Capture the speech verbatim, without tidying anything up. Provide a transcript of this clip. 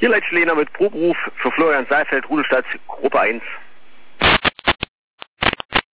Hier Leitsch Lehner mit Proberuf für Florian Saalfeld, Rudelstadt, Gruppe eins.